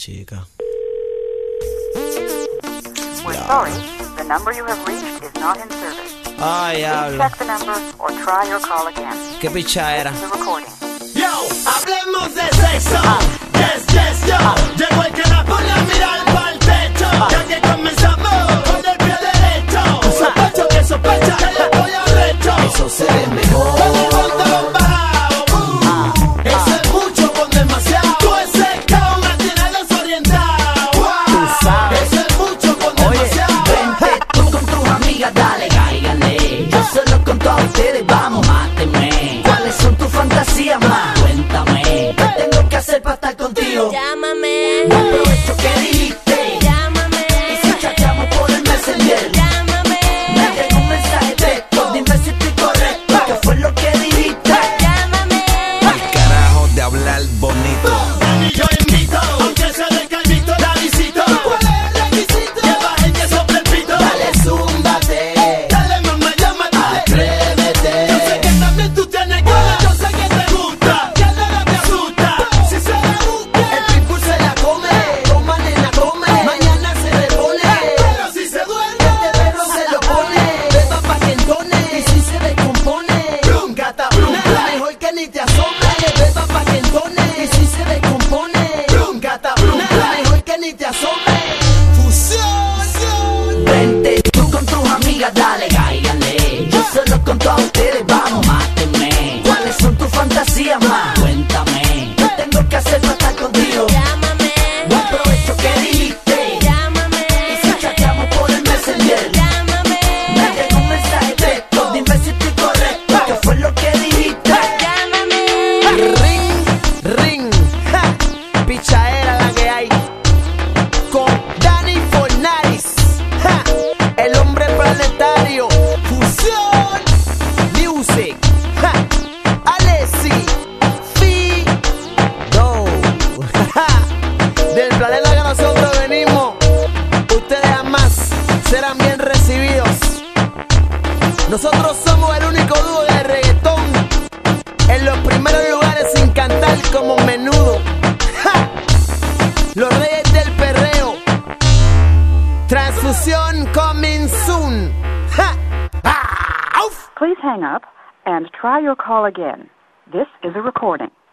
chica. We're sorry, the number you have reached is not in service. Ay, Please diablo. check the number or try your call again. Qué pichadera. The recording. Yo, hablemos de sexo. Yes, yes, yo. Llegó el que la pone a mirar pa'l techo. Ya que comenzamos con el pie derecho. Sospecho que sospecha que le voy a recho. Eso se ve mejor. Con el pantalón bajado. Eso es mucho con demasiado. Tú ese cao me tiene desorientado. Tú sabes. Eso es mucho con demasiado. Vente tú con tus amigas, dale, cáigale. Yo solo con todos ustedes, vamos, mátenme. ¿Cuáles son tus fantasías más? Cuéntame. ¿Qué tengo que hacer para estar contigo? Llámame, Aprovecho que dijiste. llámame, Y si chateamos por el Messenger. llámame, Me llega un mensaje de texto, dime si estoy correcto. ¿Qué fue lo que dijiste? llámame. El carajo de hablar bonito. Y yo invito, aunque sea de calvito, la visito. ¿Cuál es el requisito? Que baje y que sople el pito. Dale, zúmbate. Dale, mamá, llámate. Atrévete. Yo sé que también tú tienes ganas, yo sé que te gusta. Que nada te asusta, si se le busca. El pitbull se la come. Toma, nena, come. Mañana se repone. Pero si se duerme, Este perro se lo pone. Beba pa' que entone. Y si se descompone. Blum, gata, blum, Mejor que ni te asombre. Beba pa' que entone. Y si se descompone. blum, gata, blum. Mejor que ni te asombre. Fusión. Vente tú con tus amigas, dale, cáigale. Yo solo con todos ustedes, vamos, mátenme. ¿Cuáles son tus fantasías más? Cuéntame. ¿Qué tengo que hacer para estar contigo? Llámame, Aprovecho que dijiste. llámame, Y si chateamos por el Messenger. llámame, Me llega un mensaje de texto, dime si estoy correcto. ¿Qué fue lo que dijiste? llámame. Ring, ring. Ja. Pichadera la que hay. Con Danny Fornaris. Ja. El hombre planetario. Fusión. Music. Ja. Alessi. Fido. Ja. Del planeta que nosotros venimos, ustedes jamás serán bien recibidos. Nosotros somos el único dúo de reggaetón en los primeros lugares sin cantar como Menudo. ¡Ja! Los reyes del perreo. Transfusión coming soon. ¡Ja! ¡Ah! ¡Uf! Please hang up and try your call again. This is a recording.